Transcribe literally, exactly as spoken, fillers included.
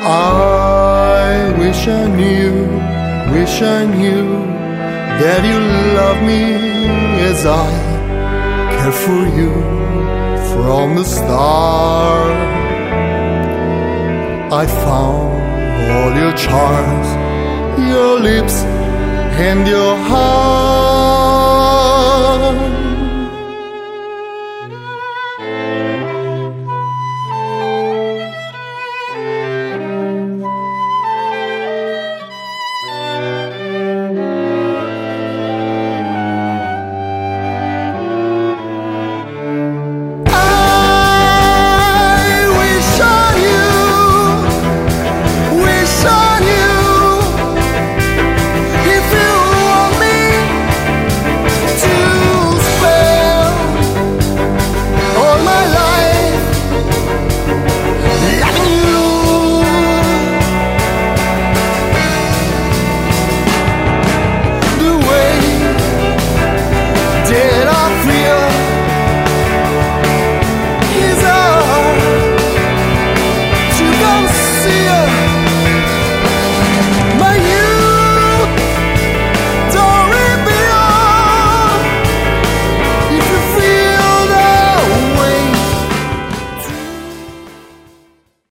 I wish I knew, wish I knew that you love me as I care for you from the start. I found all your charms, your lips and your heart.